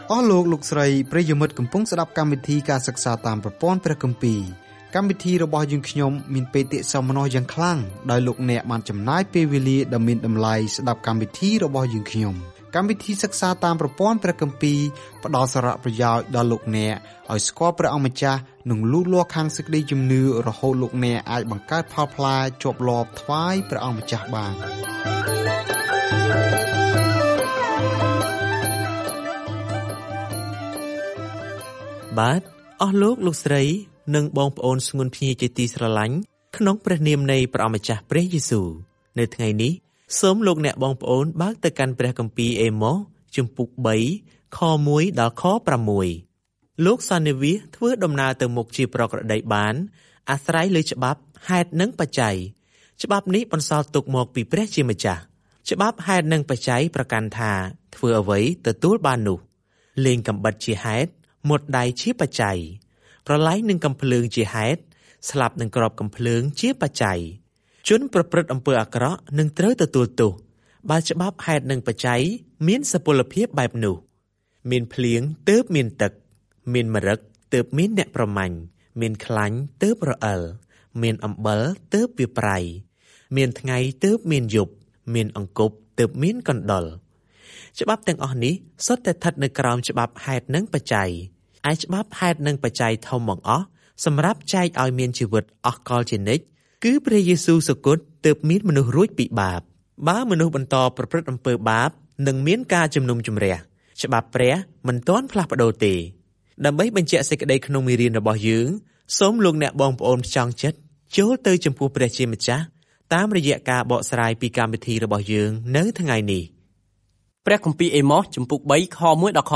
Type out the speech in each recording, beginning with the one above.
អស់លោកលោកស្រីប្រិយមិត្តកំពុងស្ដាប់កម្មវិធីការសិក្សាតាមប្រព័ន្ធព្រះគម្ពីរកម្មវិធីរបស់យើងខ្ញុំមានបេតិសោមនស្សយ៉ាងខ្លាំងដោយលោកអ្នកបានចំណាយពេលវេលាដ៏មានតម្លៃស្ដាប់កម្មវិធីរបស់យើងខ្ញុំកម្មវិធីសិក្សាតាមប្រព័ន្ធព្រះគម្ពីរផ្ដល់សារៈប្រយោជន៍ដល់លោកអ្នកឲ្យស្គាល់ព្រះអង្គម្ចាស់និងលូតលាស់ខាងសេចក្តីជំនឿរហូតលោកអ្នកអាចបង្កើតផលផ្លែជាប់លាប់ថ្វាយព្រះអង្គម្ចាស់បានបាទអស់លោកលោកស្រីនិងបងប្អូនស្ងួនភ្ញីជាទីស្រឡាញ់ក្នុងព្រះនាមនៃព្រះអម្ចាស់ព្រះយេស៊ូវនៅថ្ងៃនេះសូមលោកអ្នកបងប្អូនបើកទៅកាន់ព្រះគម្ពីរអេម៉ូសជំពូក3ខ1ដល់ខ6លោកសានេវីសធ្វើដំណើរទៅមុខជាប្រក្រតីបានអាស្រ័យលើច្បាប់ហេតុនិងបច្ច័យច្បាប់នេះបន្សល់ទុកមកពីព្រះជាម្ចាស់ច្បាប់ហេតុនិងបច្ច័យប្រកាន់ថាធ្វើអ្វីទទួលបាននោះលេងកំបិតជាហេតុមុតដៃជាបច្ច័យប្រឡ័យនឹងកំភ្លើងជាហេតុស្លាប់នឹងក្របកំភ្លើងជាបច្ច័យជនប្រព្រឹត្តអំពើអាក្រក់នឹងត្រូវទទួលទោសបើច្បាប់ហេតុនិងបច្ច័យមានសុពលភាពបែបនោះមានភ្លៀងទើបមានទឹកមានម្រឹកទើបមានអ្នកប្រមាញ់មានខ្លាញ់ទើបរអិលមានអំបិលទើបវាប្រៃមានថ្ងៃទើបមានយប់មានអង្គប់ទើបមានកណ្ដុរច្បាប់ទាំងអស់នេះសុទ្ធតែស្ថិតនៅក្រោមច្បាប់ហេតុនិងបច្ច័យឯច្បាប់ហេតុនិងបច្ច័យធំបង្អស់សម្រាប់ចែកឲ្យមានជីវិតអស់កលជានិច្ចគឺព្រះយេស៊ូវសុគតទើបមានមនុស្សរួចពីបាបបើមនុស្សបន្តប្រព្រឹត្តអំពើបាបនឹងមានការជំនុំជម្រះច្បាប់ព្រះមិនទាន់ផ្លាស់ប្ដូរទេដើម្បីបញ្ជាក់សេចក្តីក្នុងមេរៀនរបស់យើងសូមលោកអ្នកបងប្អូនផ្ចង់ចិត្តចូលទៅចំពោះព្រះជាម្ចាស់តាមរយៈការបកស្រាយពីកម្មវិធីរបស់យើងនៅថ្ងៃនេះព្រះគម្ពីរអេម៉ូសជំពូក3ខ1ដល់ខ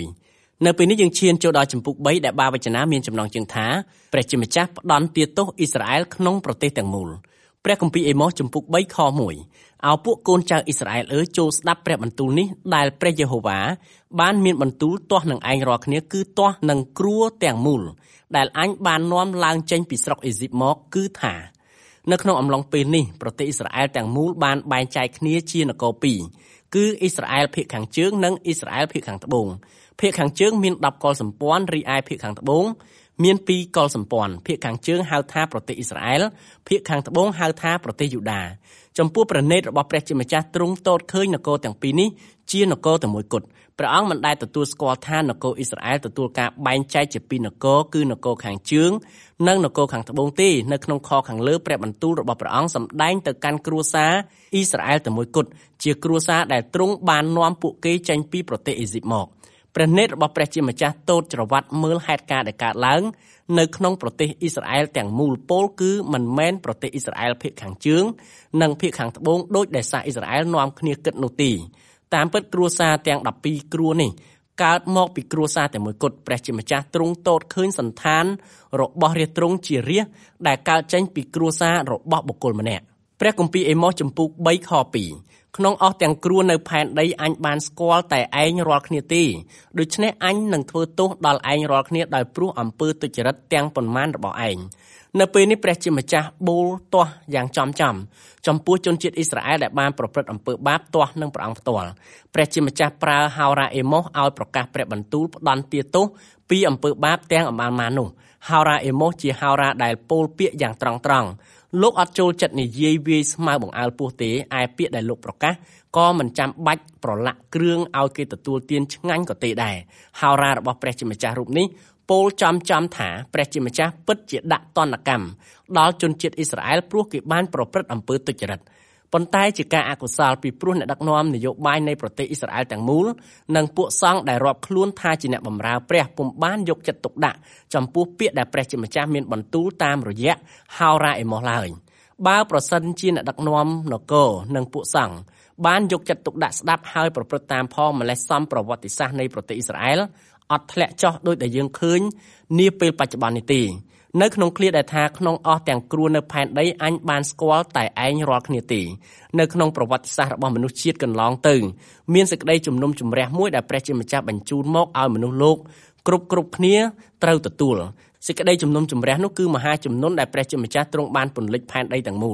6នៅពេលនេះយើងឈានចូលដល់ជំពូក3ដែលបាវចនាមានចំណងជើងថាព្រះជាម្ចាស់ផ្ដន់ទាទោសអ៊ីស្រាអែលក្នុងប្រទេសទាំងមូលព្រះគម្ពីរអេម៉ូសជំពូក3ខ1ឲ្យពួកកូនចៅអ៊ីស្រាអែលចូលស្ដាប់ព្រះបន្ទូលនេះដែលព្រះយេហូវ៉ាបានមានបន្ទូលទាស់នឹងឯងរាល់គ្នាគឺទាស់នឹងគ្រួទាំងមូលដែលអញបាននាំឡើងចេញពីស្រុកអេស៊ីបមកគឺថានៅក្នុងអំឡុងពេលនេះប្រទេសអ៊ីស្រាអែលទាំងមូលបានបែងចែកគ្នាជានគរពីរគឺអ៊ីស្រាអែលភាគខាងជើងនិងអ៊ីស្រាអែលភាគខាងត្បូងភាគខាងជើងមាន10កុលសម្ព័ន្ធរីឯភាគខាងត្បូងមាន2កុលសម្ព័ន្ធភាគខាងជើងហៅថាប្រទេសអ៊ីស្រាអែលភាគខាងត្បូងហៅថាប្រទេសយូដាចំពោះព្រះនេតរបស់ព្រះជាម្ចាស់ទ្រង់ទតឃើញនគរទាំងពីរនេះជានគរតែមួយគត់ព្រះអង្គមិនដែលទទួលស្គាល់ថានគរអ៊ីស្រាអែលទទួលការបែងចែកជាពីរនគរគឺនគរខាងជើងនិងនគរខាងត្បូងទេនៅក្នុងខខាងលើព្រះបន្ទូលរបស់ព្រះអង្គសម្ដែងទៅកាន់គ្រួសារអ៊ីស្រាអែលតែមួយគត់ជាគ្រួសារដែលទ្រង់បាននាំពួកគេចេញពីប្រទេសអេស៊ីបមកព្រះនេតរបស់ព្រះជាម្ចាស់ទតច្រវាត់មើលហេតុការណ៍ដែលកើតឡើងនៅក្នុងប្រទេសអ៊ីស្រាអែលទាំងមូលពោលគឺមិនមែនប្រទេសអ៊ីស្រាអែលភាគខាងជើងនិងភាគខាងត្បូងដូចដែលសាសអ៊ីស្រាអែលនាំគ្នាគិតនោះទេតាមពិតគ្រួសារទាំង12គ្រួនេះកើតមកពីគ្រួសារតែមួយគត់ព្រះជាម្ចាស់ទ្រង់ទតឃើញសន្តានរបស់រាជទ្រង់ជារាជដែលកើតចេញពីគ្រួសាររបស់បុគ្គលម្នាក់ព្រះគម្ពីរអេម៉ូសជំពូក3ខ2ក្នុងអស់ទាំងគ្រួនៅផែនដីអញបានស្គាល់តែឯងរាល់គ្នាទេដូច្នេះអញនឹងធ្វើទោសដល់ឯងរាល់គ្នាដោយព្រោះអំពើទុច្ចរិតទាំងប៉ុន្មានរបស់ឯងនៅពេលនេះព្រះជាម្ចាស់បូលទាស់យ៉ាងចំពោះជនជាតិអ៊ីស្រាអែលដែលបានប្រព្រឹត្តអំពើបាបទាស់នឹងព្រះអង្គផ្ទាល់ព្រះជាម្ចាស់ប្រើហោរ៉ាអេម៉ូសឲ្យប្រកាសព្រះបន្ទូលផ្ដន់ទាទោសពីអំពើបាបទាំងអមាណនោះហោរ៉ាអេម៉ូសជាហោរ៉ាដែលពោលពាក្យយ៉ាងត្រង់លោកអត់ចូលចិត្តនិយាយវាយស្មៅបង្អើលពោះទេឯពាក្យដែលលោកប្រកាសក៏មិនចាំបាច់ប្រឡាក់គ្រឿងឲ្យគេទទួលទានឆ្ងាញ់ក៏ទេដែរហោរ៉ារបស់ព្រះជាម្ចាស់រូបនេះពោលចំថាព្រះជាម្ចាស់ពិតជាដាក់ទណ្ឌកម្មដល់ជនជាតិអ៊ីស្រាអែលព្រោះគេបានប្រព្រឹត្តអំពើទុច្ចរិតប៉ុន្តែជាការអកុសលពីព្រោះអ្នកដឹកនាំនយោបាយនៃប្រទេសអ៊ីស្រាអែលទាំងមូលនិងពួកសង្ឃដែលរាប់ខ្លួនថាជាអ្នកបម្រើព្រះពុំបានយកចិត្តទុកដាក់ចំពោះពាក្យដែលព្រះជាម្ចាស់មានបន្ទូលតាមរយៈហោរ៉ាអេម៉ូសឡើយបើប្រសិនជាអ្នកដឹកនាំនគរនិងពួកសង្ឃបានយកចិត្តទុកដាក់ស្ដាប់ហើយប្រព្រឹត្តតាមផងម្លេះសំប្រវត្តិសាស្ត្រនៃប្រទេសអ៊ីស្រាអែលអត់ធ្លាក់ចុះដោយដែលយើងឃើញនាពេលបច្ចុប្បន្ននេះទេនៅក្នុងឃ្លាដែលថាក្នុងអស់ទាំងគ្រួនៅផែនដីអញបានស្គាល់តែឯងរាល់គ្នាទេនៅក្នុងប្រវត្តិសាស្ត្ររបស់មនុស្សជាតិកន្លងទៅមានសេចក្តីជំនុំជម្រះមួយដែលព្រះជាម្ចាស់បញ្ជូនមកឲ្យមនុស្សលោកគ្រប់គ្នាត្រូវទទួលសេចក្តីជំនុំជម្រះនោះគឺមហាជំនន់ដែលព្រះជាម្ចាស់ទ្រង់បានពន្លិចផែនដីទាំងមូល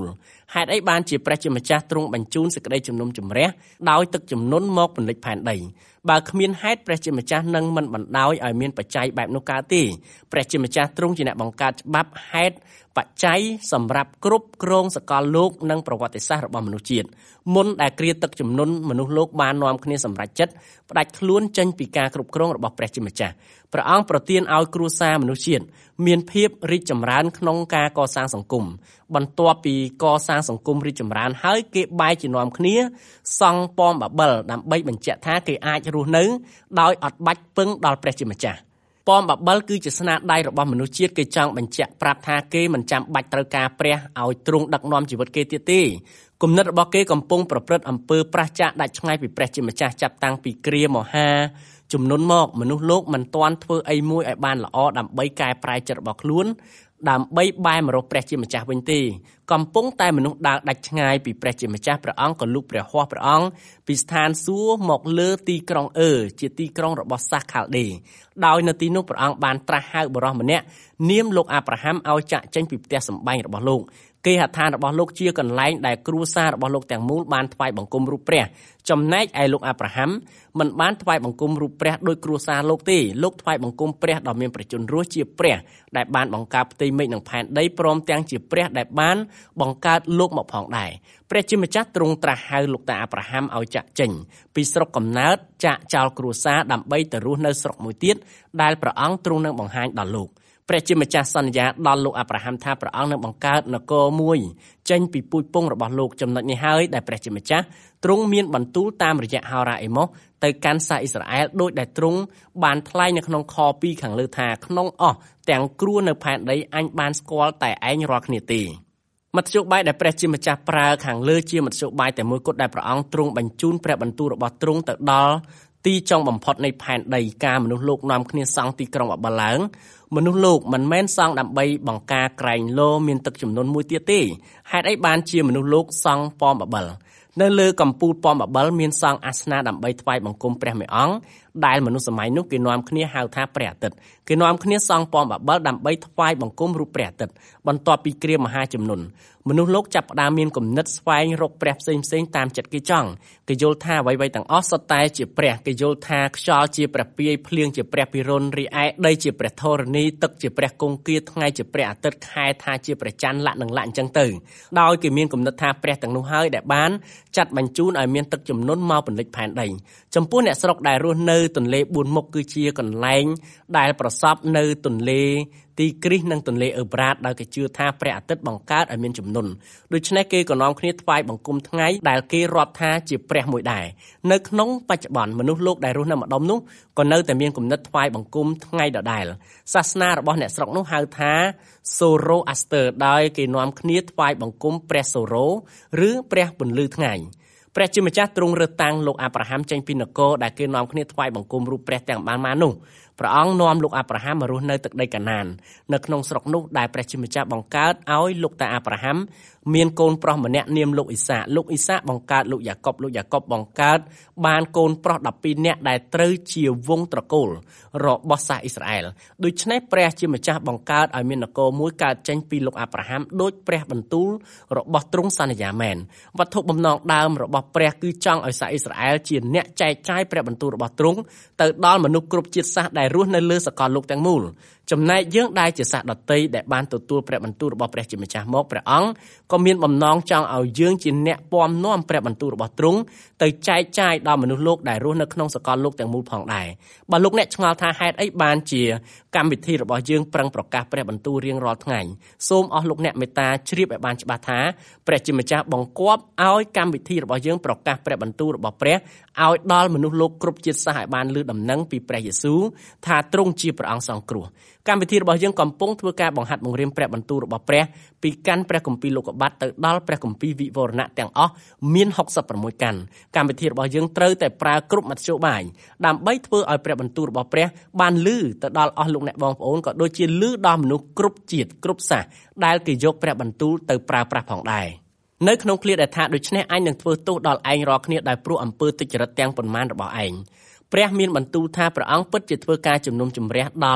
ហេតុអីបានជាព្រះជាម្ចាស់ទ្រង់បញ្ជូនសេចក្តីជំនុំជម្រះដោយទឹកជំនន់មកពន្លិចផែនដីបើគ្មានហេតុព្រះជាម្ចាស់នឹងមិនបណ្ដោយឲ្យមានបច្ច័យបែបនោះកើតទេព្រះជាម្ចាស់ទ្រង់ជាអ្នកបង្កើតច្បាប់ហេតុបច្ច័យសម្រាប់គ្រប់គ្រងសកលលោកនិងប្រវត្តិសាស្ត្ររបស់មនុស្សជាតិមុនដែលគ្រាទឹកជំនន់មនុស្សលោកបាននាំគ្នាសម្រេចចិត្តផ្ដាច់ខ្លួនចេញពីការគ្រប់គ្រងរបស់ព្រះជាម្ចាស់ព្រះអង្គប្រទានឲ្យគ្រួសារមនុស្សជាតិមានភាពរីកចម្រើនក្នុងការកសាងសង្គមបន្ទាប់ពីកសាងសង្គមរីកចម្រើនហើយគេបែរជានាំគ្នាសង់ប៉មបាបិលដើម្បីបញ្ជាក់ថាគេអាចរស់នៅដោយអត់បាច់ពឹងដល់ព្រះជាម្ចាស់ប៉មបាបិលគឺជាស្នាដៃរបស់មនុស្សជាតិគេចង់បញ្ជាក់ប្រាប់ថាគេមិនចាំបាច់ត្រូវការព្រះឲ្យទ្រង់ដឹកនាំជីវិតគេទៀតទេគំនិតរបស់គេកំពុងប្រព្រឹត្តអំពើប្រឆាចដាច់ឆ្ងាយពីព្រះជាម្ចាស់ចាប់តាំងពីគ្រាមហាជំនន់មកមនុស្សលោកមិនទាន់ធ្វើអីមួយឲ្យបានល្អដើម្បីកែប្រែចិត្តរបស់ខ្លួនដើម្បីបែរមករកព្រះជាម្ចាស់វិញទេកំពុងតែមនុស្សដើរដាច់ឆ្ងាយពីព្រះជាម្ចាស់ព្រះអង្គក៏លូកព្រះហស្ថព្រះអង្គពីស្ថានសួគ៌មកលើទីក្រុងជាទីក្រុងរបស់សាសខាល់ដេដោយនៅទីនោះព្រះអង្គបានត្រាស់ហៅបុរសម្នាក់នាមលោកអាប់រ៉ាហាំឲ្យចាក់ចេញពីផ្ទះសម្បែងរបស់លោកគេហដ្ឋានរបស់លោកជាកន្លែងដែលគ្រួសាររបស់លោកទាំងមូលបានថ្វាយបង្គំរូបព្រះចំណែកឯលោកអាប់រ៉ាហាំមិនបានថ្វាយបង្គំរូបព្រះដោយគ្រួសារលោកទេលោកថ្វាយបង្គំព្រះដ៏មានប្រជញ្ញរស់ជាព្រះដែលបានបង្កើតផ្ទៃមេឃនិងផែនដីព្រមទាំងជាព្រះដែលបានបង្កើតលោកមកផងដែរព្រះជាម្ចាស់ទ្រង់ត្រាស់ហៅលោកតាអាប់រ៉ាហាំឲ្យចាក់ចេញពីស្រុកកំណើតចាក់ចោលគ្រួសារដើម្បីទៅរស់នៅស្រុកមួយទៀតដែលព្រះអង្គទ្រង់នឹងបង្ហាញដល់លោកព្រះជាម្ចាស់សន្យាដល់លោកអាប់រ៉ាហាំថាព្រះអង្គនឹងបង្កើតនគរមួយចេញពីពូជពង្សរបស់លោកចំណុចនេះហើយដែលព្រះជាម្ចាស់ទ្រង់មានបន្ទូលតាមរយៈហោរ៉ាអេម៉ូសទៅកាន់សាសអ៊ីស្រាអែលដោយដែលទ្រង់បានថ្លែងនៅក្នុងខ2ខាងលើថាក្នុងអស់ទាំងគ្រួនៅផែនដីអញបានស្គាល់តែឯងរាល់គ្នាទេមធ្យោបាយដែលព្រះជាម្ចាស់ប្រើខាងលើជាមធ្យោបាយតែមួយគត់ដែលព្រះអង្គទ្រង់បញ្ជូនព្រះបន្ទូលរបស់ទ្រង់ទៅដល់ទីចុងបំផុតនៃផែនដីការមនុស្សលោកនាំគ្នាសង់ទីក្រុងបាបិលឡើងមនុស្សលោកមិនមែនសង់ដើម្បីបង្ការក្រែងលោមានទឹកជំនន់មួយទៀតទេហេតុអីបានជាមនុស្សលោកសង់ប៉មបាបិលនៅលើកំពូលប៉មបាបិលមានសង់អាសនៈដើម្បីថ្វាយបង្គំព្រះមេអង្គដែលមនុស្សសម័យនោះគេនាំគ្នាហៅថាព្រះអាទិត្យគេនាំគ្នាសង់ប៉មបាបិលដើម្បីថ្វាយបង្គំរូបព្រះអាទិត្យបន្ទាប់ពីគ្រាមហាជំនន់មនុស្សលោកចាប់ផ្ដើមមានគំនិតស្វែងរកព្រះផ្សេងៗតាមចិត្តគេចង់គេយល់ថាអ្វីៗទាំងអស់សុទ្ធតែជាព្រះគេយល់ថាខ្យល់ជាព្រះពាយភ្លៀងជាព្រះពិរុណរីឯដីជាព្រះធរណីទឹកជាព្រះគង្គាថ្ងៃជាព្រះអាទិត្យខែថាជាព្រះច័ន្ទលក្ខនឹងលក្ខអញ្ចឹងទៅដោយគេមានគំនិតថាព្រះទាំងនោះហើយដែលបានចាត់បញ្ជូនឲ្យមានទឹកជំនន់មកពន្លិចផែនដីចំពោះអ្នកស្រុកដែលរស់នៅទន្លេ4មុខគឺជាកន្លែងដែលប្រសពនៅទន្លេទីគ្រីស្ទនិងទន្លេអឺប្រាតដោយគេជឿថាព្រះអាទិត្យបង្កើតឲ្យមានជំនន់ដូច្នេះគេក៏នាំគ្នាថ្វាយបង្គំថ្ងៃដែលគេរាប់ថាជាព្រះមួយដែរនៅក្នុងបច្ចុប្បន្នមនុស្សលោកដែលរស់នៅម្ដុំនោះក៏នៅតែមានគំនិតថ្វាយបង្គំថ្ងៃដដែលសាសនារបស់អ្នកស្រុកនោះហៅថាសូរ៉ូអាស្ទ័រដោយគេនាំគ្នាថ្វាយបង្គំព្រះសូរ៉ូឬព្រះពន្លឺថ្ងៃព្រះជាម្ចាស់ទ្រង់រើសតាំងលោកអាប់រ៉ាហាំចេញពីនគរដែលគេនាំគ្នាថ្វាយបង្គំរូបព្រះទាំងបានមកនោះព្រះអង្គនាំលោកអាប់រ៉ាហាំមករស់នៅទឹកដីកាណាននៅក្នុងស្រុកនោះដែលព្រះជាម្ចាស់បង្កើតឲ្យលោកតាអាប់រ៉ាហាំមានកូនប្រុសម្នាក់នាមលោកអ៊ីសាបង្កើតលោកយ៉ាកុបបង្កើតបានកូនប្រុស12នាក់ដែលត្រូវជាវង្សត្រកូលរបស់សាសអ៊ីស្រាអែលដូច្នេះព្រះជាម្ចាស់បង្កើតឲ្យមាននគរមួយកើតចេញពីលោកអាប់រ៉ាហាំដោយព្រះបន្ទូលរបស់ទ្រង់សន្យាមែនវត្ថុបំណងដើមរបស់ព្រះគឺចង់ឲ្យសាសអ៊ីស្រាអែលជាអ្នកចែកចាយព្រះបន្ទូលរបស់ទ្រង់ទៅដល់មនុស្សគ្រប់ជាតិសាសន៍ដែលរស់នៅលើសកលលោកទាំងមូលចំណែកយើងដែលជាសាសដតីដែលបានទទួលព្រះបន្ទូលរបស់ព្រះជាម្ចាស់មកព្រះអង្គក៏មានបំណងចង់ឲ្យយើងជាអ្នកពំនាំព្រះបន្ទូលរបស់ទ្រង់ទៅចែកចាយដល់មនុស្សលោកដែលរស់នៅក្នុងសកលលោកទាំងមូលផងដែរបើលោកអ្នកឆ្ងល់ថាហេតុអីបានជាកម្មវិធីរបស់យើងប្រឹងប្រកាសព្រះបន្ទូលរៀងរាល់ថ្ងៃសូមអស់លោកអ្នកមេត្តាជ្រាបឲ្យបានច្បាស់ថាព្រះជាម្ចាស់បង្គាប់ឲ្យកម្មវិធីរបស់យើងប្រកាសព្រះបន្ទូលរបស់ព្រះឲ្យដល់មនុស្សលោកគ្រប់ជាតិសាសន៍ឲ្យបានឮដំណឹងពីព្រះយេស៊ូវថាទ្រង់ជាព្រះអង្គសង្គ្រោះកម្មវិធីរបស់យើងកំពុងធ្វើការបង្ហាត់បង្រៀនព្រះបន្ទូលរបស់ព្រះពីកាន់ព្រះគម្ពីរលោកុបាទទៅដល់ព្រះគម្ពីរវិវរណៈទាំងអស់មាន66កាន់កម្មវិធីរបស់យើងត្រូវតែប្រើគ្រប់មធ្យោបាយដើម្បីធ្វើឲ្យព្រះបន្ទូលរបស់ព្រះបានឮទៅដល់អស់លោកអ្នកបងប្អូនក៏ដូចជាឮដល់មនុស្សគ្រប់ជាតិគ្រប់សាសន៍ដែលគេយកព្រះបន្ទូលទៅប្រើប្រាស់ផងដែរនៅក្នុងឃ្លាដែលថាដូច្នេះអញនឹងធ្វើទោសដល់ឯងរាល់គ្នាដោយព្រោះអំពើទុច្ចរិតទាំងប៉ុន្មានរបស់ឯងព្រះមានបន្ទូលថាព្រះអង្គពិតជាធ្វើការជំនុំជម្រះដល់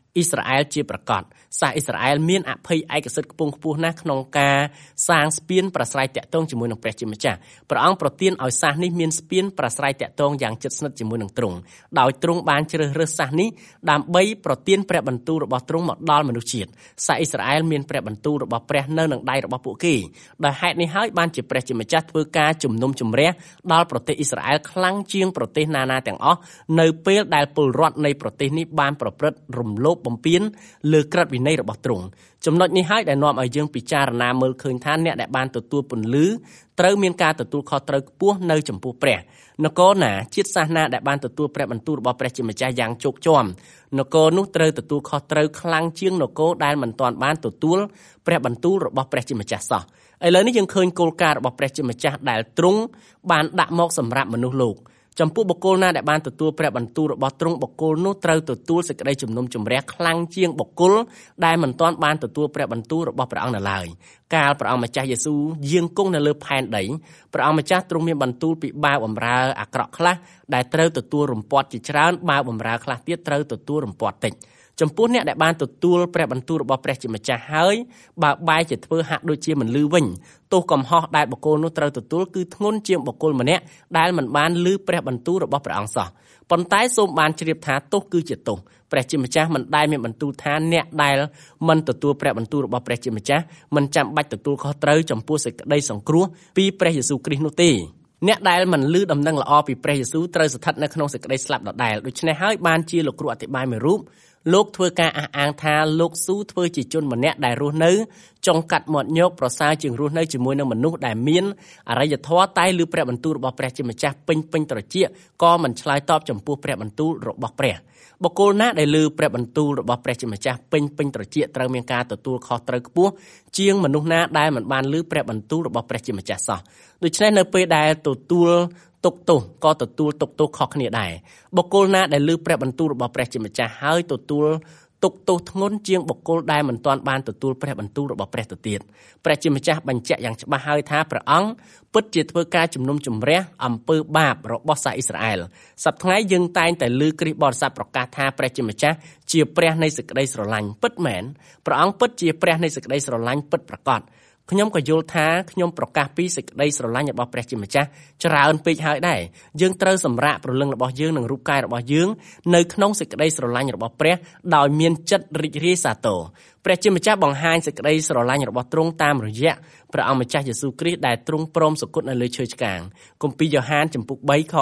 អ៊ីស្រាអែលជាប្រកបសាសអ៊ីស្រាអែលមានអភ័យឯកសិទ្ធិខ្ពង់ខ្ពស់ណាស់ក្នុងការសាងស្ពានប្រស្រ័យតាក់ទងជាមួយនឹងព្រះជាម្ចាស់ព្រះអង្គប្រទានឲ្យសាសនេះមានស្ពានប្រស្រ័យតាក់ទងយ៉ាងជិតស្និទ្ធជាមួយនឹងទ្រង់ដោយទ្រង់បានជ្រើសរើសសាសនេះដើម្បីប្រទានព្រះបន្ទូលរបស់ទ្រង់មកដល់មនុស្សជាតិសាសអ៊ីស្រាអែលមានព្រះបន្ទូលរបស់ព្រះនៅនឹងដៃរបស់ពួកគេដោយហេតុនេះហើយបានជាព្រះជាម្ចាស់ធ្វើការជំនុំជម្រះដល់ប្រទេសអ៊ីស្រាអែលខ្លាំងជាងប្រទេសណាៗទាំងអស់នៅពេលដែលពលរដ្ឋនៃប្រទេសនេះបានប្រព្រឹត្តរំលោភបំពានលើក្រឹតវិន័យរបស់ទ្រង់ចំណុចនេះហើយដែលនាំឲ្យយើងពិចារណាមើលឃើញថាអ្នកដែលបានទទួលពន្លឺត្រូវមានការទទួលខុសត្រូវខ្ពស់នៅចំពោះព្រះនគរណាជាតិសាសនាដែលបានទទួលព្រះបន្ទូលរបស់ព្រះជាម្ចាស់យ៉ាងជោគជាំនគរនោះត្រូវទទួលខុសត្រូវខ្លាំងជាងនគរដែលមិនទាន់បានទទួលព្រះបន្ទូលរបស់ព្រះជាម្ចាស់សោះឥឡូវនេះយើងឃើញគោលការណ៍របស់ព្រះជាម្ចាស់ដែលទ្រង់បានដាក់មកសម្រាប់មនុស្សលោកចំពោះបុគ្គលណាដែលបានទទួលព្រះបន្ទូលរបស់ទ្រង់បុគ្គលនោះត្រូវទទួលសេចក្តីជំនុំជម្រះខ្លាំងជាងបុគ្គលដែលមិនទាន់បានទទួលព្រះបន្ទូលរបស់ព្រះអង្គនៅឡើយកាលព្រះអង្គម្ចាស់យេស៊ូវយាងគង់នៅលើផែនដីព្រះអង្គម្ចាស់ទ្រង់មានបន្ទូលពីបាវបម្រើអាក្រក់ខ្លះដែលត្រូវទទួលរំពាត់ជាច្រើនបាវបម្រើខ្លះទៀតត្រូវទទួលរំពាត់តិចចំពោះអ្នកដែលបានទទួលព្រះបន្ទូលរបស់ព្រះជាម្ចាស់ហើយបើបែរជាធ្វើហាក់ដូចជាមិនឮវិញទោសកំហុសដែលបុគ្គលនោះត្រូវទទួលគឺធ្ងន់ជាងបុគ្គលម្នាក់ដែលមិនបានឮព្រះបន្ទូលរបស់ព្រះអង្គសោះប៉ុន្តែសូមបានជ្រាបថាទោសគឺជាទោសព្រះជាម្ចាស់មិនដែលមានបន្ទូលថាអ្នកដែលមិនទទួលព្រះបន្ទូលរបស់ព្រះជាម្ចាស់មិនចាំបាច់ទទួលខុសត្រូវចំពោះសេចក្តីសង្គ្រោះពីព្រះយេស៊ូវគ្រីស្ទនោះទេអ្នកដែលមិនឮដំណឹងល្អពីព្រះយេស៊ូវត្រូវស្ថិតនៅក្នុងសេចក្តីស្លាប់ដដែលដូច្នេះហើយបានជាលោកគ្រូអធិប្បាយមួយរូបលោកធ្វើការអះអាងថាលោកស៊ូធ្វើជាជនម្នាក់ដែលរស់នៅចុងកាត់មាត់ញោកប្រសើរជាងរស់នៅជាមួយនឹងមនុស្សដែលមានអរិយធម៌តែឮព្រះបន្ទូលរបស់ព្រះជាម្ចាស់ពេញត្រចៀកក៏មិនឆ្លើយតបចំពោះព្រះបន្ទូលរបស់ព្រះបុគ្គលណាដែលឮព្រះបន្ទូលរបស់ព្រះជាម្ចាស់ពេញត្រចៀកត្រូវមានការទទួលខុសត្រូវខ្ពស់ជាងមនុស្សណាដែលមិនបានឮព្រះបន្ទូលរបស់ព្រះជាម្ចាស់សោះដូច្នេះនៅពេលដែលទទួលទុកទោសក៏ទទួលទុកទោសខុសគ្នាដែរបុគ្គលណាដែលឮព្រះបន្ទូលរបស់ព្រះជាម្ចាស់ហើយទទួលទុកទោសធ្ងន់ជាងបុគ្គលដែលមិនទាន់បានទទួលព្រះបន្ទូលរបស់ព្រះទៅទៀតព្រះជាម្ចាស់បញ្ជាក់យ៉ាងច្បាស់ហើយថាព្រះអង្គពិតជាធ្វើការជំនុំជម្រះអំពើបាបរបស់សាសអ៊ីស្រាអែលសប្តាហ៍ថ្ងៃយើងតែងតែឮគ្រីស្ទបរិស័ទប្រកាសថាព្រះជាម្ចាស់ជាព្រះនៃសេចក្តីស្រឡាញ់ពិតមែនព្រះអង្គពិតជាព្រះនៃសេចក្តីស្រឡាញ់ពិតប្រាកដខ្ញុំក៏យល់ថាខ្ញុំប្រកាសពីសេចក្តីស្រឡាញ់របស់ព្រះជាម្ចាស់ច្រើនពេកហើយដែរយើងត្រូវសម្រាកព្រលឹងរបស់យើងនិងរូបកាយរបស់យើងនៅក្នុងសេចក្តីស្រឡាញ់របស់ព្រះដោយមានចិត្តរីករាយសាទរព្រះជាម្ចាស់បង្ហាញសេចក្តីស្រឡាញ់របស់ទ្រង់តាមរយៈព្រះអង្គម្ចាស់យេស៊ូវគ្រីស្ទដែលទ្រង់ព្រមសុគតនៅលើឈើឆ្កាងគម្ពីរយ៉ូហានចំពុក3ខ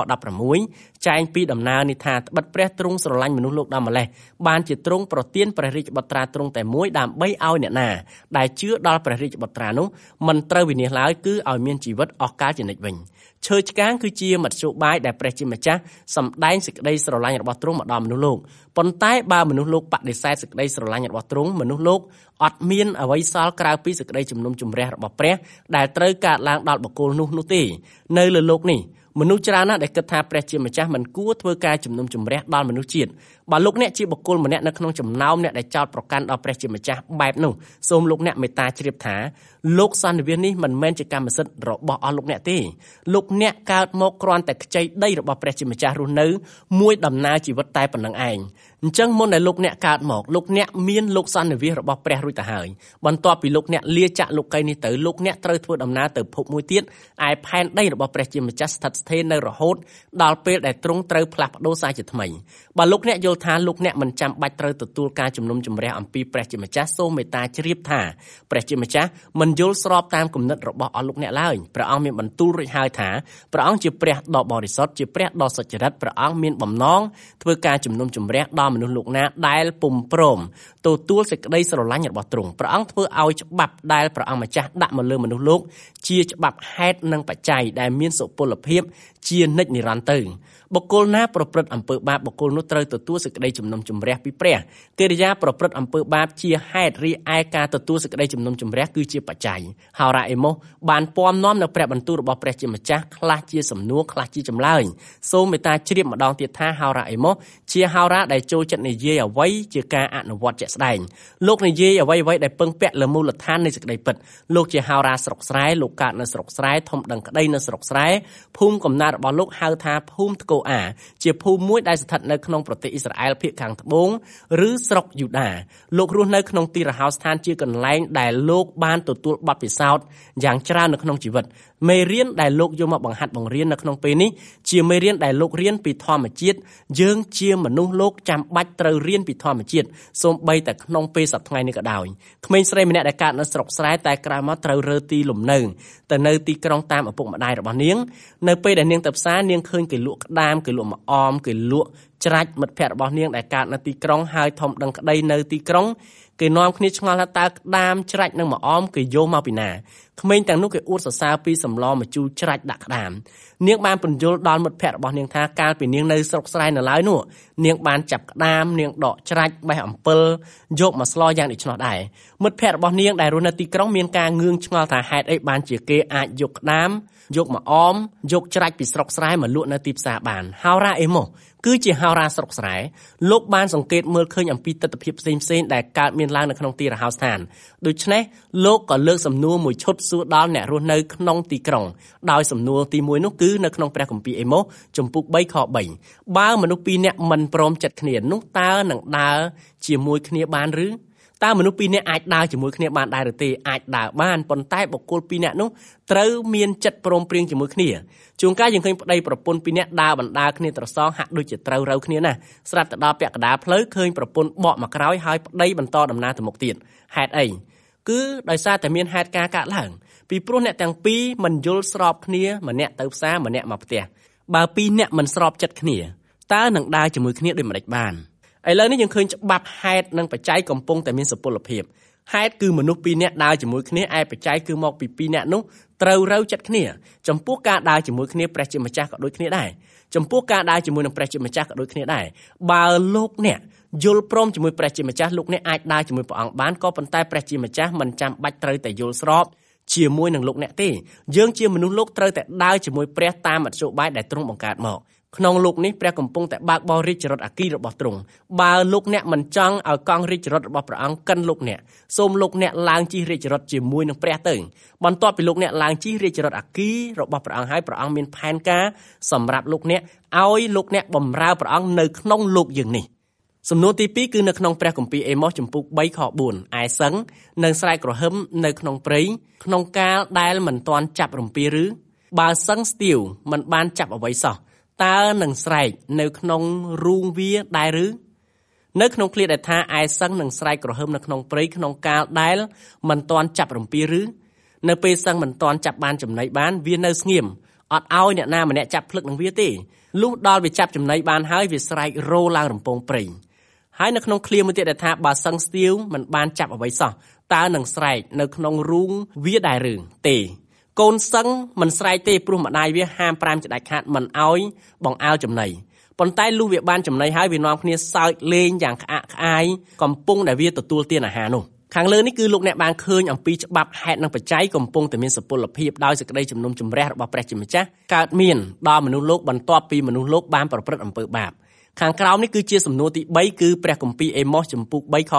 16ចែងពីដំណើរនេះថាត្បិតព្រះទ្រង់ស្រឡាញ់មនុស្សលោកដល់ម្លេះបានជាទ្រង់ប្រទានព្រះរាជបុត្រាទ្រង់តែមួយដើម្បីឲ្យអ្នកណាដែលជឿដល់ព្រះរាជបុត្រានោះមិនត្រូវវិនាសឡើយគឺឲ្យមានជីវិតអស់កលជានិច្ចវិញឈើឆ្កាងគឺជាមធ្យោបាយដែលព្រះជាម្ចាស់សម្ដែងសេចក្តីស្រឡាញ់របស់ទ្រង់មកដល់មនុស្សលោកប៉ុន្តែបើមនុស្សលោកបដិសេធសេចក្តីស្រឡាញ់របស់ទ្រង់មនុស្សលោកអត់មានអ្វីសល់ក្រៅពីសេចក្តីជំនុំជម្រះរបស់ព្រះដែលត្រូវកើតឡើងដល់បុគ្គលនោះទេនៅលើโลกនេះមនុស្សច្រើនណាស់ដែលគិតថាព្រះជាម្ចាស់មិនគួរធ្វើការជំនុំជម្រះដល់មនុស្សជាតិបើលោកអ្នកជាបុគ្គលម្នាក់នៅក្នុងចំណោមអ្នកដែលចោទប្រកាន់ដល់ព្រះជាម្ចាស់បែបនោះសូមលោកអ្នកមេត្តាជ្រាបថាលោកសន្និវាសនេះមិនមែនជាកម្មសិទ្ធិរបស់អស់លោកអ្នកទេលោកអ្នកកើតមកគ្រាន់តែខ្ចីដីរបស់ព្រះជាម្ចាស់រស់នៅមួយដំណើរជីវិតតែប៉ុណ្្នឹងឯងអញ្ចឹងមុនដែលលោកអ្នកកើតមកលោកអ្នកមានលោកសន្និវាសរបស់ព្រះរួចទៅហើយបន្ទាប់ពីលោកអ្នកលាចាកលោកីយ៍នេះទៅលោកអ្នកត្រូវធ្វើដំណើរទៅភពមួយទៀតឯផែនដីរបស់ព្រះជាម្ចាស់ស្ថិតស្ថេរនៅរហូតដល់ពេលដែលទ្រង់ត្រូវផ្លាស់ប្ដូរសាជាថ្មីបើលោកអ្នកយល់ថាលោកអ្នកមិនចាំបាច់ត្រូវទទួលការជំនុំជម្រះអំពីព្រះជាម្ចាស់សូមមេត្តាជ្រាបថាព្រះជាម្ចាស់មិនយល់ស្របតាមគំនិតរបស់អស់លោកអ្នកឡើយព្រះអង្គមានបន្ទូលរួចហើយថាព្រះអង្គជាព្រះដ៏បរិសុទ្ធជាព្រះដ៏សុចរិតព្រះអង្គមានបំណងធ្វើការជំនុំជម្រះដល់មនុស្សលោកណាដែលពុំព្រមទទួលសេចក្តីស្រឡាញ់របស់ទ្រង់ព្រះអង្គធ្វើឲ្យច្បាប់ដែលព្រះអង្គម្ចាស់ដាក់មកលើមនុស្សលោកជាច្បាប់ហេតុនិងបច្ច័យដែលមានសុពលភាពជានិច្ចនិរន្តរ៍ទៅបុគ្គលណាប្រព្រឹត្តអំពើបាបបុគ្គលនោះត្រូវទទួលសេចក្តីជំនុំជម្រះពីព្រះកិរិយាប្រព្រឹត្តអំពើបាបជាហេតុរីឯការទទួលសេចក្តីជំនុំជម្រះគឺជាបច្ច័យហោរ៉ាអេម៉ូសបានពំនាំនៅព្រះបន្ទូលរបស់ព្រះជាម្ចាស់ខ្លះជាសំណួរខ្លះជាចម្លើយសូមមេត្តាជ្រាបម្ដងទៀតថាហោរ៉ាអេម៉ូសជាហោរ៉ាដែលចូលចិត្តនិយាយអ្វីជាការអនុវត្តជាក់ស្ដែងលោកនិយាយអ្វីៗដែលពឹងពាក់លើមូលដ្ឋាននៃសេចក្តីពិតលោកជាហោរ៉ាស្រុកស្រែលោកកើតនៅស្រុកស្រែធំដឹងក្តីនៅស្រុកស្រែភូមិកំណើតរបស់លោកហៅថាភូមិថ្គអាជាភូមិមួយដែលស្ថិតនៅក្នុងប្រទេសអ៊ីស្រាអែលភាគខាងត្បូងឬស្រុកយូដាលោករស់នៅក្នុងទីរហោស្ថានជាកន្លែងដែលលោកបានទទួលបទពិសោធន៍យ៉ាងច្រើននៅក្នុងជីវិតមេរៀនដែលលោកយកមកបង្ហាត់បង្រៀននៅក្នុងពេលនេះជាមេរៀនដែលលោករៀនពីធម្មជាតិយើងជាមនុស្សលោកចាំបាច់ត្រូវរៀនពីធម្មជាតិសូម្បីតែក្នុងពេលសប្តាហ៍នេះក៏ដោយក្មេងស្រីម្នាក់ដែលកើតនៅស្រុកស្រែតែក្រោយមកត្រូវរើទីលំនៅទៅនៅទីក្រុងតាមឪពុកម្ដាយរបស់នាងនៅពេលដែលនាងទៅផ្សារនាងឃើញគេលក់ក្តាមគេលក់ម្អមគេលក់ច្រាច់មិត្តភ័ក្តិរបស់នាងដែលកើតនៅទីក្រុងហើយធំដឹងក្តីនៅទីក្រុងគេនាំគ្នាឆ្ងល់ថាតើក្តាមច្រាច់និងម្អមគេយកមកពីណាក្មេងទាំងនោះគេអួតសរសើរពីសម្លម្ជូរច្រាច់ដាក់ក្តាមនាងបានពន្យល់ដល់មិត្តភ័ក្តិរបស់នាងថាកាលពីនាងនៅស្រុកស្រែនៅឡើយនោះនាងបានចាប់ក្តាមនាងដកច្រាច់បេះអំពិលយកមកស្លយ៉ាងដូច្នោះដែរមិត្តភ័ក្តិរបស់នាងដែលរស់នៅទីក្រុងមានការងឿងឆ្ងល់ថាហេតុអីបានជាគេអាចយកក្តាមយកម្អមយកច្រាច់ពីស្រុកស្រែមកលក់នៅទីផ្សារបានហោរ៉ាអេម៉ូសគឺជាហោរ៉ាស្រុកស្រែលោកបានសង្កេតមើលឃើញអំពីទស្សនវិជ្ជាផ្សេងៗដែលកើតមានឡើងនៅក្នុងទីរហោស្ថានដូច្នេះលោកក៏លើកសំណួរមួយឈុតសួរដល់អ្នករស់នៅក្នុងទីក្រុងដោយសំណួរទី1នោះគឺនៅក្នុងព្រះគម្ពីរអេម៉ូសជំពូក3ខ3បើមនុស្សពីរនាក់មិនព្រមចិត្តគ្នានោះតើនឹងដើរជាមួយគ្នាបានឬតើមនុស្សពីរនាក់អាចដើរជាមួយគ្នាបានដែរឬទេអាចដើរបានប៉ុន្តែបុគ្គលពីរនាក់នោះត្រូវមានចិត្តព្រមព្រៀងជាមួយគ្នាជួនកាលយើងឃើញប្តីប្រពន្ធពីរនាក់ដើរបណ្ដាគ្នាត្រសងហាក់ដូចជាត្រូវរូវគ្នាណាស់ស្រាប់តែដល់ពាក់កណ្ដាលផ្លូវឃើញប្រពន្ធបកមកក្រោយហើយប្តីបន្តដំណើរទៅមុខទៀតហេតុអីគឺដោយសារតែមានហេតុការណ៍កើតឡើងពីព្រោះអ្នកទាំងពីរមិនយល់ស្របគ្នាម្នាក់ទៅផ្សារម្នាក់មកផ្ទះបើពីរនាក់មិនស្របចិត្តគ្នាតើនឹងដើរជាមួយគ្នាដូចម្តេចបានឥឡូវនេះយើងឃើញច្បាប់ហេតុនិងបច្ច័យកំពុងតែមានសុពលភាពហេតុគឺមនុស្សពីរនាក់ដើរជាមួយគ្នាឯបច្ច័យគឺមកពីពីរនាក់នោះត្រូវរូវចិត្តគ្នាចំពោះការដើរជាមួយគ្នាព្រះជាម្ចាស់ក៏ដូចគ្នាដែរចំពោះការដើរជាមួយនឹងព្រះជាម្ចាស់ក៏ដូចគ្នាដែរបើលោកអ្នកយល់ព្រមជាមួយព្រះជាម្ចាស់លោកអ្នកអាចដើរជាមួយព្រះអង្គបានក៏ប៉ុន្តែព្រះជាម្ចាស់មិនចាំបាច់ត្រូវតែយល់ស្របជាមួយនឹងលោកអ្នកទេយើងជាមនុស្សលោកត្រូវតែដើរជាមួយព្រះតាមមធ្យោបាយដែលទ្រង់បង្កើតមកក្នុងលោកនេះព្រះកំពុងតែបើកបររាជរថអគ្គីរបស់ទ្រង់បើលោកអ្នកមិនចង់ឲ្យកង់រាជរថរបស់ព្រះអង្គកិនលោកអ្នកសូមលោកអ្នកឡើងជិះរាជរថជាមួយនឹងព្រះទៅបន្ទាប់ពីលោកអ្នកឡើងជិះរាជរថអគ្គីរបស់ព្រះអង្គហើយព្រះអង្គមានផែនការសម្រាប់លោកអ្នកឲ្យលោកអ្នកបម្រើព្រះអង្គនៅក្នុងលោកយើងនេះសំណួរទី2គឺនៅក្នុងព្រះគម្ពីរអេម៉ូសជំពូក3ខ4ឯសឹងនឹងស្រែកក្រហឹមនៅក្នុងព្រៃក្នុងកាលដែលមិនទាន់ចាប់រំពាឬបើសឹងស្ទាវមិនបានចាប់អ្វីសោះតើនឹងស្រែកនៅក្នុងរូងវាដែរឬនៅក្នុងឃ្លាដែលថាឯសឹងនឹងស្រែកក្រហឹមនៅក្នុងព្រៃក្នុងកាលដែលមិនទាន់ចាប់រំពាឬនៅពេលសឹងមិនទាន់ចាប់បានចំណីបានវានៅស្ងៀមអត់ឲ្យអ្នកណាម្នាក់ចាប់ភ្លឹកនឹងវាទេលុះដល់វាចាប់ចំណីបានហើយវាស្រែករោឡើងរំពងព្រៃហើយនៅក្នុងឃ្លាមួយទៀតដែលថាបើសឹងស្ទាវមិនបានចាប់អ្វីសោះតើនឹងស្រែកនៅក្នុងរូងវាដែរឬទេកូនសឹងមិនស្រែកទេព្រោះម្ដាយវាហាម5ជាដាច់ខាតមិនអោយបង្អើលចំណីប៉ុន្តែលុះវាបានចំណីហើយវានាំគ្នាសើចលេងយ៉ាងក្អាកក្អាយកំពុងដែលវាទទួលទានអាហារនោះខាងលើនេះគឺលោកអ្នកបានឃើញអំពីច្បាប់ហេតុនិងបច្ច័យកំពុងតែមានសុពលភាពដោយសេចក្តីជំនុំជម្រះរបស់ព្រះជាម្ចាស់កើតមានដល់មនុស្សលោកបន្ទាប់ពីមនុស្សលោកបានប្រព្រឹត្តអំពើបាបខាងក្រោមនេះគឺជាសំណួរទី3គឺព្រះគម្ពីរអេម៉ូសជំពូក3ខ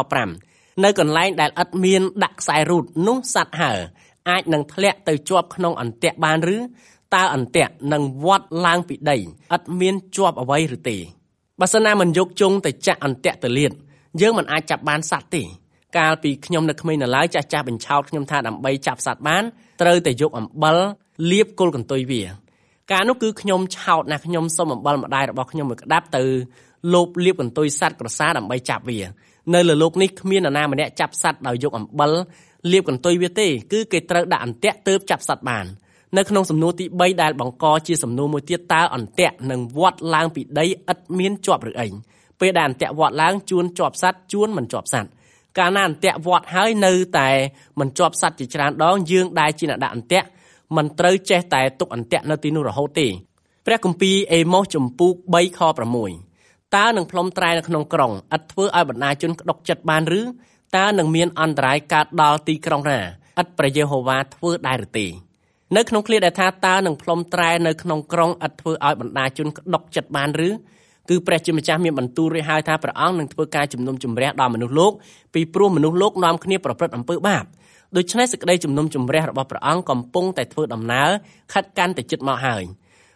5នៅកន្លែងដែលឥតមានដាក់ខ្សែរូតនោះសត្វហើរអាចនឹងធ្លាក់ទៅជាប់ក្នុងអន្ទាក់បានឬតើអន្ទាក់នឹងវាត់ឡើងពីដីឥតមានជាប់អ្វីឬទេបើសិនណាមិនយកជង់ទៅចាក់អន្ទាក់ទៅលាតយើងមិនអាចចាប់បានសត្វទេកាលពីខ្ញុំនៅក្មេងនៅឡើយចាស់បញ្ឆោតខ្ញុំថាដើម្បីចាប់សត្វបានត្រូវតែយកអំបិលលាបគល់កន្ទុយវាកាលនោះគឺខ្ញុំឆោតណាស់ខ្ញុំសុំអំបិលម្ដាយរបស់ខ្ញុំមួយក្តាប់ទៅលបលាបកន្ទុយសត្វក្រសាដើម្បីចាប់វានៅលើលោកនេះគ្មាននរណាម្នាក់ចាប់សត្វដោយយកអំបិលលាបកន្ទុយវាទេគឺគេត្រូវដាក់អន្ទាក់ទើបចាប់សត្វបាននៅក្នុងសំណួរទី3ដែលបង្កជាសំណួរមួយទៀតតើអន្ទាក់នឹងវាត់ឡើងពីដីឥតមានជាប់ឬអីពេលដែលអន្ទាក់វាត់ឡើងជួនជាប់សត្វជួនមិនជាប់សត្វកាលណាអន្ទាក់វាត់ហើយនៅតែមិនជាប់សត្វជាច្រើនដងយើងដែលជាអ្នកដាក់អន្ទាក់មិនត្រូវចេះតែទុកអន្ទាក់នៅទីនោះរហូតទេព្រះគម្ពីរអេម៉ូសជំពូក3ខ6តើនឹងផ្លុំត្រែនៅក្នុងក្រុងឥតធ្វើឲ្យបណ្ដាជនក្តុកចិត្តបានឬតើនឹងមានអន្តរាយកើតដល់ទីក្រុងណាឥតព្រះយេហូវ៉ាធ្វើដែរឬទេនៅក្នុងឃ្លាដែលថាតើនឹងផ្លុំត្រែនៅក្នុងក្រុងឥតធ្វើឲ្យបណ្ដាជនក្តុកចិត្តបានឬគឺព្រះជាម្ចាស់មានបន្ទូលរួចហើយថាព្រះអង្គនឹងធ្វើការជំនុំជម្រះដល់មនុស្សលោកពីព្រោះមនុស្សលោកនាំគ្នាប្រព្រឹត្តអំពើបាបដូច្នេះសេចក្តីជំនុំជម្រះរបស់ព្រះអង្គកំពុងតែធ្វើដំណើរខិតកាន់តែជិតមកហើយ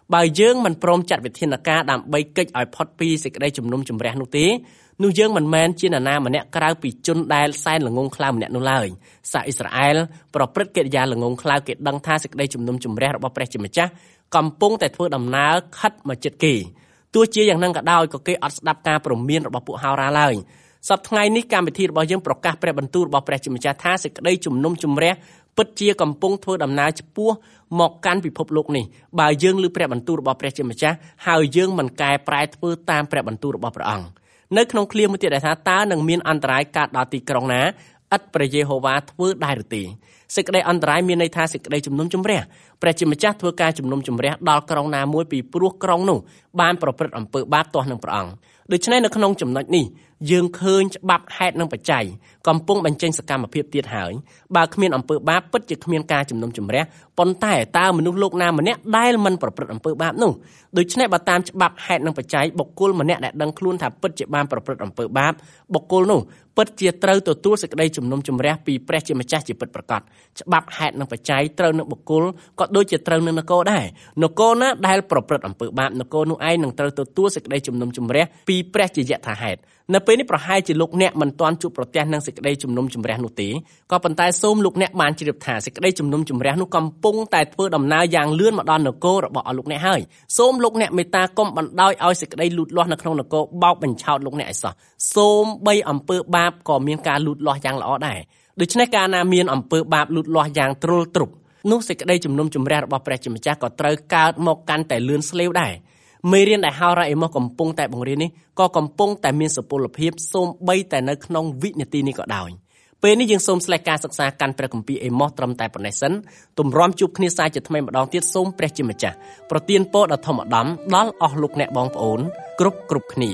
បើយើងមិនព្រមចាត់វិធានការដើម្បីកិច្ចឲ្យផុតពីសេចក្តីជំនុំជម្រះនោះទេនោះយើងមិនមែនជានរណាម្នាក់ក្រៅពីជនដែលសែនល្ងង់ខ្លៅម្នាក់នោះឡើយសាសអ៊ីស្រាអែលប្រព្រឹត្តកិរិយាល្ងង់ខ្លៅគេដឹងថាសេចក្តីជំនុំជម្រះរបស់ព្រះជាម្ចាស់កំពុងតែធ្វើដំណើរខិតមកជិតគេទោះជាយ៉ាងហ្នឹងក៏ដោយក៏គេអត់ស្ដាប់ការព្រមានរបស់ពួកហោរាឡើយសប្តាហ៍ថ្ងៃនេះកម្មវិធីរបស់យើងប្រកាសព្រះបន្ទូលរបស់ព្រះជាម្ចាស់ថាសេចក្តីជំនុំជម្រះពិតជាកំពុងធ្វើដំណើរឆ្ពោះមកកាន់ពិភពលោកនេះបើយើងឮព្រះបន្ទូលរបស់ព្រះជាម្ចាស់ហើយយើងមិនកែប្រែធ្វើតាមព្រះបន្ទូលរបស់ព្រះអង្គនៅក្នុងឃ្លាមួយទៀតដែលថាតើនឹងមានអន្តរាយកើតដល់ទីក្រុងណាឥតព្រះយេហូវ៉ាធ្វើដែរឬទេសេចក្តីអន្តរាយមានន័យថាសេចក្តីជំនុំជម្រះព្រះជាម្ចាស់ធ្វើការជំនុំជម្រះដល់ក្រុងណាមួយពីព្រោះក្រុងនោះបានប្រព្រឹត្តអំពើបាបទាស់នឹងព្រះអង្គដូច្នេះនៅក្នុងចំណុចនេះយើងឃើញច្បាប់ហេតុនិងបច្ច័យកំពុងបញ្ចេញសកម្មភាពទៀតហើយបើគ្មានអំពើបាបពិតជាគ្មានការជំនុំជម្រះប៉ុន្តែតើមនុស្សលោកណាម្នាក់ដែលមិនប្រព្រឹត្តអំពើបាបនោះដូច្នេះបើតាមច្បាប់ហេតុនិងបច្ច័យបុគ្គលម្នាក់ដែលដឹងខ្លួនថាពិតជាបានប្រព្រឹត្តអំពើបាបបុគ្គលនោះពិតជាត្រូវទទួលសេចក្តីជំនុំជម្រះពីព្រះជាម្ចាស់ជាពិតប្រាកដច្បាប់ហេតុនិងបច្ច័យត្រូវនឹងបុគ្គលក៏ដូចជាត្រូវនឹងនគរដែរនគរណាដែលប្រព្រឹត្តអំពើបាបនគរនោះឯងនឹងត្រូវទទួលសេចក្តីជំនុំជម្រះពីព្រះជាយថាហេតុនៅពេលនេះប្រហែលជាលោកអ្នកមិនទាន់ជួបប្រទះនឹងសេចក្តីជំនុំជម្រះនោះទេក៏ប៉ុន្តែសូមលោកអ្នកបានជ្រាបថាសេចក្តីជំនុំជម្រះនោះកំពុងតែធ្វើដំណើរយ៉ាងលឿនមកដល់នគររបស់លោកអ្នកហើយសូមលោកអ្នកមេត្តាកុំបណ្ដោយឲ្យសេចក្តីលូតលាស់នៅក្នុងនគរបោកបញ្ឆោតលោកអ្នកឲ្យសោះសូមបីអំពើបាបក៏មានការលូតលាស់យ៉ាងល្អដែរដូច្នេះកាលណាមានអំពើបាបលូតលាស់យ៉ាងទ្រុលទ្រុបនោះសេចក្តីជំនុំជម្រះរបស់ព្រះជាម្ចាស់ក៏ត្រូវកើតមកកាន់តែលឿនស្លេវដែរមេរៀនដែលហោរ៉ាអេម៉ូសកំពុងតែបង្រៀននេះក៏កំពុងតែមានសុពលភាពសូម្បីតែនៅក្នុងវិនាទីនេះក៏ដោយពេលនេះយើងសូមស្លេះការសិក្សាកាន់ព្រះគម្ពីរអេម៉ូសត្រឹមតែប៉ុណ្ណេះសិនទម្រាំជួបគ្នាសាជាថ្មីម្ដងទៀតសូមព្រះជាម្ចាស់ប្រទានពរដ៏ធំឧត្តមដល់អស់លោកអ្នកបងប្អូនគ្រប់គ្នា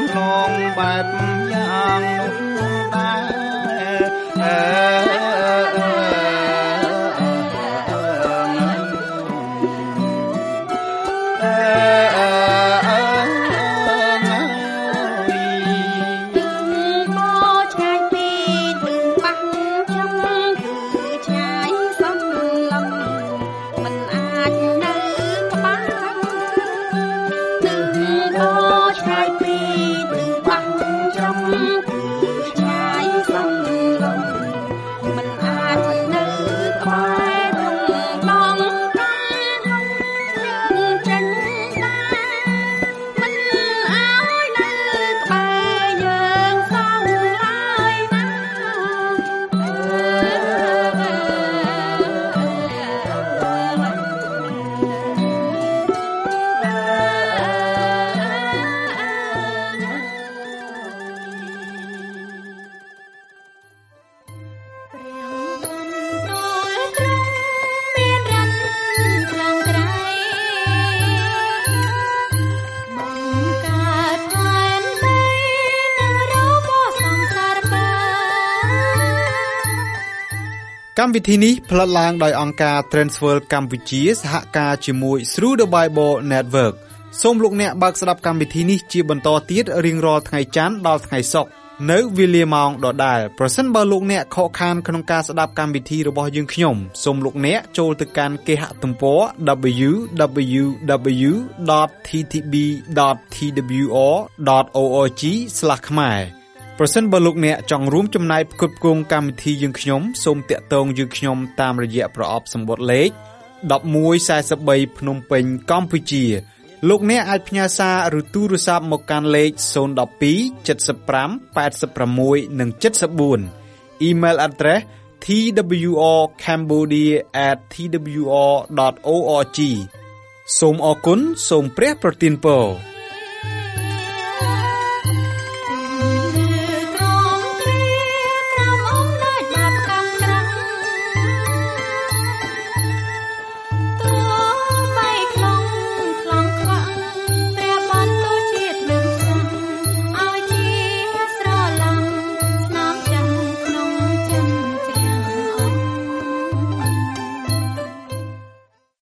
បែបយ៉ាងនោះដែរកម្មវិធីនេះផ្លាត់ឡើងដោយអង្គការ Transworld កម្ពុជាសហការជាមួយ Through the Bible Network សូមលោកអ្នកបើកស្ដាប់កម្មវិធីនេះជាបន្តទៀតរៀងរាល់ថ្ងៃច័ន្ទដល់ថ្ងៃសុក្រនៅវេលាម៉ោងដដែលប្រសិនបើលោកអ្នកខកខានក្នុងការស្ដាប់កម្មវិធីរបស់យើងខ្ញុំសូមលោកអ្នកចូលទៅកាន់គេហទំព័រ www.ttb.twr.org/ ខ្មែរប្រសិនបើលោកអ្នកចង់រួមចំណែកផ្គត់ផ្គង់កម្មវិធីយើងខ្ញុំសូមតាក់ទងយើងខ្ញុំតាមរយៈប្រអប់សម្បត្តិលេខ1143ភ្នំពេញកម្ពុជាលោកអ្នកអាចផ្ញើសារឬទូរស័ព្ទមកកាន់លេខ012 75 86 និង 74 Email address twrcambodia@twr.org សូមអរគុណសូមព្រះប្រទានពរ